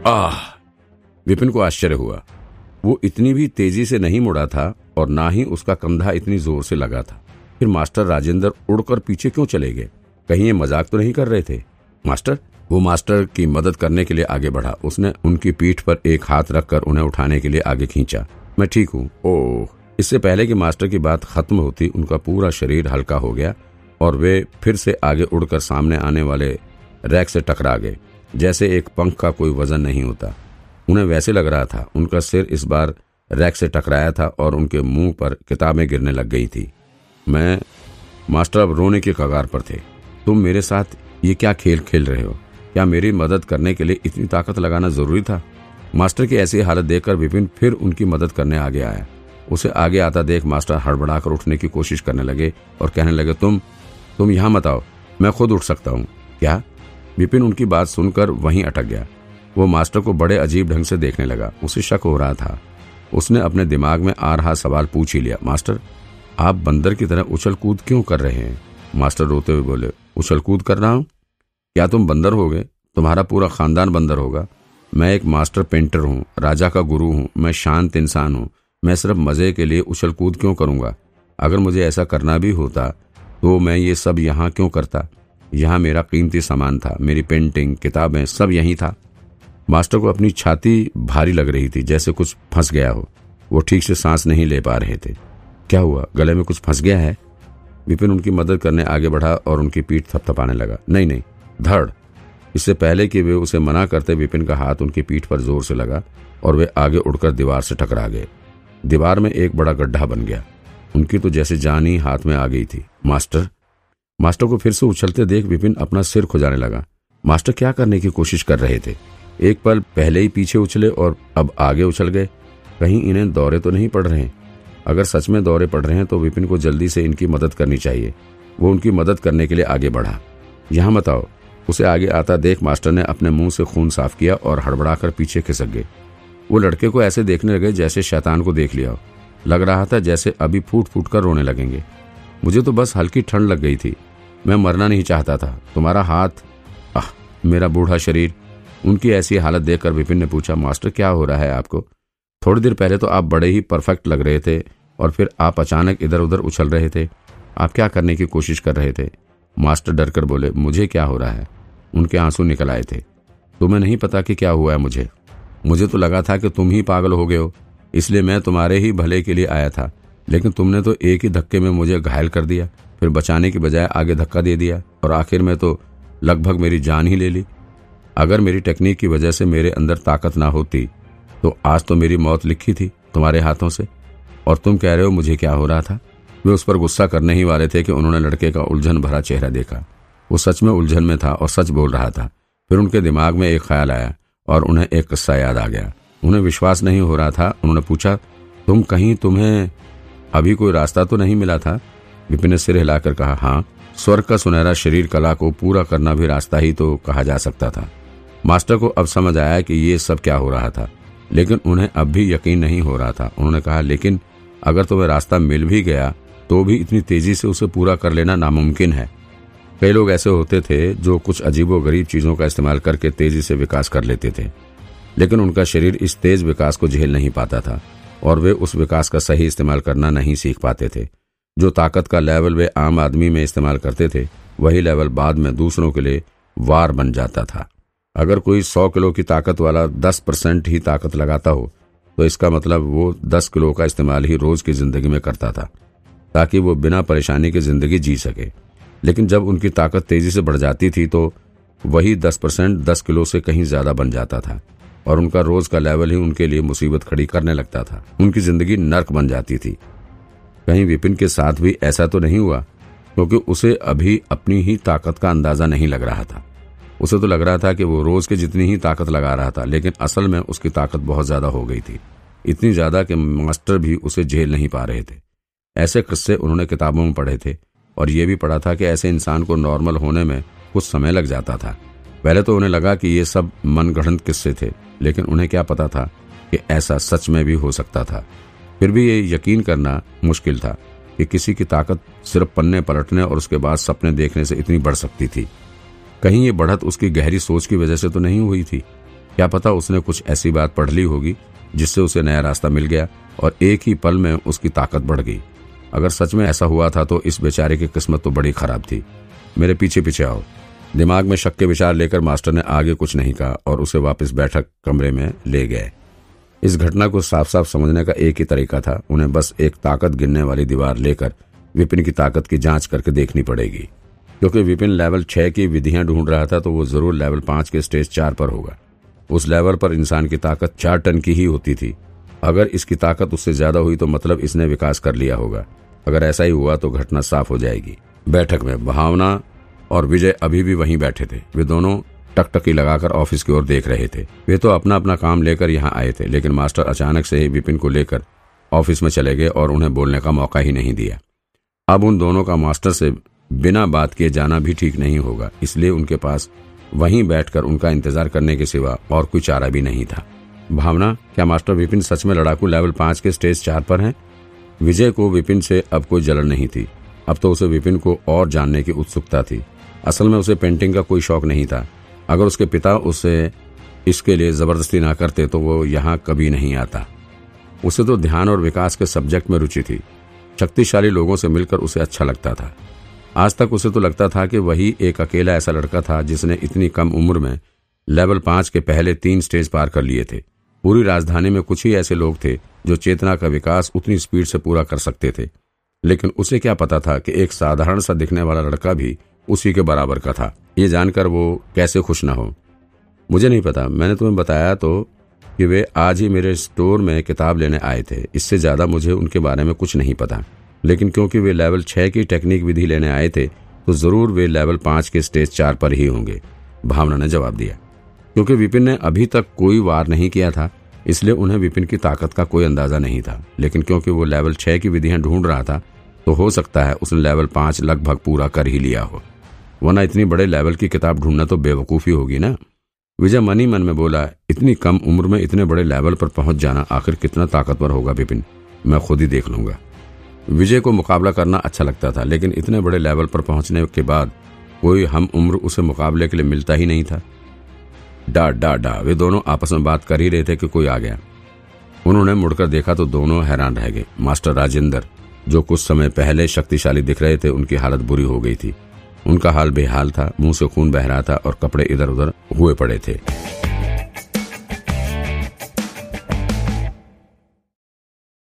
आह! विपिन को आश्चर्य हुआ। वो इतनी भी तेजी से नहीं मुड़ा था और ना ही उसका कंधा इतनी जोर से लगा था। फिर मास्टर राजेंद्र उड़कर पीछे क्यों चले गए? कहीं ये मजाक तो नहीं कर रहे थे? मास्टर? वो मास्टर की मदद करने के लिए आगे बढ़ा। उसने उनकी पीठ पर एक हाथ रखकर उन्हें उठाने के लिए आगे खींचा। मैं ठीक हूँ। ओह! इससे पहले कि मास्टर की बात खत्म होती उनका पूरा शरीर हल्का हो गया और वे फिर से आगे उड़कर सामने आने वाले रैक से टकरा गए। जैसे एक पंख का कोई वजन नहीं होता, उन्हें वैसे लग रहा था। उनका सिर इस बार रैक से टकराया था और उनके मुंह पर किताबें गिरने लग गई थी। मास्टर अब रोने के कगार पर थे। तुम मेरे साथ ये क्या खेल खेल रहे हो? क्या मेरी मदद करने के लिए इतनी ताकत लगाना जरूरी था? मास्टर की ऐसी हालत देखकर विपिन फिर उनकी मदद करने आगे आया। उसे आगे आता देख मास्टर हड़बड़ाकर उठने की कोशिश करने लगे और कहने लगे, तुम यहाँ मत आओ, मैं खुद उठ सकता हूँ। क्या? विपिन उनकी बात सुनकर वहीं अटक गया। वो मास्टर को बड़े अजीब ढंग से देखने लगा। उसे शक हो रहा था। उसने अपने दिमाग में आ रहा सवाल पूछ ही लिया, मास्टर, आप बंदर की तरह उछल कूद क्यों कर रहे हैं? मास्टर रोते हुए बोले, उछल कूद कर रहा हूं? क्या तुम बंदर हो गए? तुम्हारा पूरा खानदान बंदर होगा। मैं एक मास्टर पेंटर हूँ, राजा का गुरु हूँ, मैं शांत इंसान हूँ। मैं सिर्फ मजे के लिए उछल कूद क्यों करूंगा? अगर मुझे ऐसा करना भी होता तो मैं ये सब यहाँ क्यों करता? यहाँ मेरा कीमती सामान था, मेरी पेंटिंग, किताबें, सब यहीं था। मास्टर को अपनी छाती भारी लग रही थी, जैसे कुछ फंस गया हो। वो ठीक से सांस नहीं ले पा रहे थे। क्या हुआ? गले में कुछ फंस गया है? विपिन उनकी मदद करने आगे बढ़ा और उनकी पीठ थपथपाने लगा। नहीं, धड़। इससे पहले कि वे उसे मना करते, विपिन का हाथ उनकी पीठ पर जोर से लगा और वे आगे उड़कर दीवार से टकरा गए। दीवार में एक बड़ा गड्ढा बन गया। उनकी तो जैसे जान ही हाथ में आ गई थी। मास्टर को फिर से उछलते देख विपिन अपना सिर खुजाने लगा। मास्टर क्या करने की कोशिश कर रहे थे? एक पल पहले ही पीछे उछले और अब आगे उछल गए। कहीं इन्हें दौरे तो नहीं पड़ रहे? अगर सच में दौरे पड़ रहे हैं तो विपिन को जल्दी से इनकी मदद करनी चाहिए। वो उनकी मदद करने के लिए आगे बढ़ा। यहाँ मत आओ। उसे आगे आता देख मास्टर ने अपने मुंह से खून साफ किया और हड़बड़ाकर पीछे खिसक गए। वो लड़के को ऐसे देखने लगे जैसे शैतान को देख लिया हो। लग रहा था जैसे अभी फूट फूट कर रोने लगेंगे। मुझे तो बस हल्की ठंड लग गई थी, मैं मरना नहीं चाहता था। तुम्हारा हाथ, मेरा बूढ़ा शरीर। उनकी ऐसी हालत देखकर विपिन ने पूछा, मास्टर क्या हो रहा है आपको? थोड़ी देर पहले तो आप बड़े ही परफेक्ट लग रहे थे और फिर आप अचानक इधर उधर उछल रहे थे। आप क्या करने की कोशिश कर रहे थे? मास्टर डर कर बोले, मुझे क्या हो रहा है? उनके आंसू निकल आए थे। तुम्हें नहीं पता कि क्या हुआ है मुझे तो लगा था कि तुम ही पागल हो गए हो, इसलिए मैं तुम्हारे ही भले के लिए आया था। लेकिन तुमने तो एक ही धक्के में मुझे घायल कर दिया, फिर बचाने की बजाय आगे धक्का दे दिया और आखिर में तो लगभग मेरी जान ही ले ली। अगर मेरी टेक्निक की वजह से मेरे अंदर ताकत ना होती तो आज तो मेरी मौत लिखी थी तुम्हारे हाथों से। और तुम कह रहे हो मुझे क्या हो रहा था? वे उस पर गुस्सा करने ही वाले थे कि उन्होंने लड़के का उलझन भरा चेहरा देखा। वो सच में उलझन में था और सच बोल रहा था। फिर उनके दिमाग में एक ख्याल आया और उन्हें एक किस्सा याद आ गया। उन्हें विश्वास नहीं हो रहा था। उन्होंने पूछा, तुम्हें अभी कोई रास्ता तो नहीं मिला था? विपिन ने सिर हिलाकर कहा, हाँ, स्वर्ग का सुनहरा शरीर कला को पूरा करना भी रास्ता ही तो कहा जा सकता था। मास्टर को अब समझ आया कि ये सब क्या हो रहा था, लेकिन उन्हें अब भी यकीन नहीं हो रहा था। उन्होंने कहा, लेकिन अगर तुम्हें रास्ता मिल भी गया तो भी इतनी तेजी से उसे पूरा कर लेना नामुमकिन है। कई लोग ऐसे होते थे जो कुछ अजीबोगरीब चीजों का इस्तेमाल करके तेजी से विकास कर लेते थे, लेकिन उनका शरीर इस तेज विकास को झेल नहीं पाता था और वे उस विकास का सही इस्तेमाल करना नहीं सीख पाते थे। जो ताकत का लेवल वे आम आदमी में इस्तेमाल करते थे, वही लेवल बाद में दूसरों के लिए वार बन जाता था। अगर कोई 100 किलो की ताकत वाला 10% ही ताकत लगाता हो तो इसका मतलब वो 10 किलो का इस्तेमाल ही रोज की जिंदगी में करता था ताकि वो बिना परेशानी की जिंदगी जी सके। लेकिन जब उनकी ताकत तेजी से बढ़ जाती थी तो वही 10% 10 किलो से कहीं ज्यादा बन जाता था और उनका रोज का लेवल ही उनके लिए मुसीबत खड़ी करने लगता था। उनकी जिंदगी नर्क बन जाती थी। कहीं विपिन के साथ भी ऐसा तो नहीं हुआ? क्योंकि उसे अभी अपनी ही ताकत का अंदाजा नहीं लग रहा था। उसे तो लग रहा था कि वो रोज के जितनी ही ताकत लगा रहा था, लेकिन असल में उसकी ताकत बहुत ज्यादा हो गई थी। इतनी ज्यादा कि मास्टर भी उसे झेल नहीं पा रहे थे। ऐसे किस्से उन्होंने किताबों में पढ़े थे और ये भी पढ़ा था कि ऐसे इंसान को नॉर्मल होने में कुछ समय लग जाता था। पहले तो उन्हें लगा कि ये सब मनगढ़ंत किस्से थे, लेकिन उन्हें क्या पता था कि ऐसा सच में भी हो सकता था। फिर भी ये यकीन करना मुश्किल था कि किसी की ताकत सिर्फ पन्ने पलटने और उसके बाद सपने देखने से इतनी बढ़ सकती थी। कहीं ये बढ़त उसकी गहरी सोच की वजह से तो नहीं हुई थी? क्या पता उसने कुछ ऐसी बात पढ़ ली होगी जिससे उसे नया रास्ता मिल गया और एक ही पल में उसकी ताकत बढ़ गई। अगर सच में ऐसा हुआ था तो इस बेचारे की किस्मत तो बड़ी खराब थी। मेरे पीछे पीछे आओ। दिमाग में शक के विचार लेकर मास्टर ने आगे कुछ नहीं कहा और उसे वापस बैठक कमरे में ले गए। इस घटना को साफ साफ समझने का एक ही तरीका था, उन्हें बस एक ताकत गिनने वाली दीवार लेकर विपिन की ताकत की जांच करके देखनी पड़ेगी। क्योंकि विपिन लेवल 6 की विधियां ढूंढ रहा था तो वो जरूर लेवल 5 के स्टेज 4 पर होगा। उस लेवल पर इंसान की ताकत 4 टन की ही होती थी। अगर इसकी ताकत उससे ज्यादा हुई तो मतलब इसने विकास कर लिया होगा। अगर ऐसा ही हुआ तो घटना साफ हो जाएगी। बैठक में भावना और विजय अभी भी वहीं बैठे थे। वे दोनों टकटकी लगाकर ऑफिस की ओर देख रहे थे। वे तो अपना अपना काम लेकर यहाँ आए थे, लेकिन मास्टर अचानक से ही विपिन को लेकर ऑफिस में चले गए और उन्हें बोलने का मौका ही नहीं दिया। अब उन दोनों का मास्टर से बिना बात किए जाना भी ठीक नहीं होगा, इसलिए उनके पास वहीं बैठकर उनका इंतजार करने के सिवा और कोई चारा भी नहीं था। भावना, क्या मास्टर विपिन सच में लड़ाकू लेवल 5 के स्टेज 4 पर हैं? विजय को विपिन से अब कोई जलन नहीं थी। अब तो उसे विपिन को और जानने की उत्सुकता थी। असल में उसे पेंटिंग का कोई शौक नहीं था। अगर उसके पिता उसे इसके लिए जबरदस्ती ना करते तो वो यहाँ कभी नहीं आता। उसे तो ध्यान और विकास के सब्जेक्ट में रुचि थी। शक्तिशाली लोगों से मिलकर उसे अच्छा लगता था। आज तक उसे तो लगता था कि वही एक अकेला ऐसा लड़का था जिसने इतनी कम उम्र में लेवल 5 के पहले 3 स्टेज पार कर लिए थे। पूरी राजधानी में कुछ ही ऐसे लोग थे जो चेतना का विकास उतनी स्पीड से पूरा कर सकते थे, लेकिन उसे क्या पता था कि एक साधारण सा दिखने वाला लड़का भी उसी के बराबर का था। ये जानकर वो कैसे खुश न हो। मुझे नहीं पता, मैंने तुम्हें बताया तो कि वे आज ही मेरे स्टोर में किताब लेने आए थे। इससे ज्यादा मुझे उनके बारे में कुछ नहीं पता, लेकिन क्योंकि वे लेवल 6 की टेक्निक विधि लेने आए थे तो जरूर वे लेवल 5 के स्टेज 4 पर ही होंगे, भावना ने जवाब दिया। क्योंकि विपिन ने अभी तक कोई वार नहीं किया था, इसलिए उन्हें विपिन की ताकत का कोई अंदाजा नहीं था। लेकिन क्योंकि वो लेवल 6 की विधियां ढूंढ रहा था तो हो सकता है उसने लेवल 5 लगभग पूरा कर ही लिया हो, वरना इतनी बड़े लेवल की किताब ढूंढना तो बेवकूफी होगी ना। विजय मन ही मन में बोला, इतनी कम उम्र में इतने बड़े लेवल पर पहुंच जाना, आखिर कितना ताकतवर होगा विपिन, मैं खुद ही देख लूंगा। विजय को मुकाबला करना अच्छा लगता था, लेकिन इतने बड़े लेवल पर पहुंचने के बाद कोई हम उम्र उसे मुकाबले के लिए मिलता ही नहीं था। डा डा डा वे दोनों आपस में बात कर ही रहे थे कि कोई आ गया। उन्होंने मुड़कर देखा तो दोनों हैरान रह गए। मास्टर राजेंद्र, जो कुछ समय पहले शक्तिशाली दिख रहे थे, उनकी हालत बुरी हो गई थी। उनका हाल बेहाल था, मुंह से खून बह रहा था और कपड़े इधर उधर हुए पड़े थे।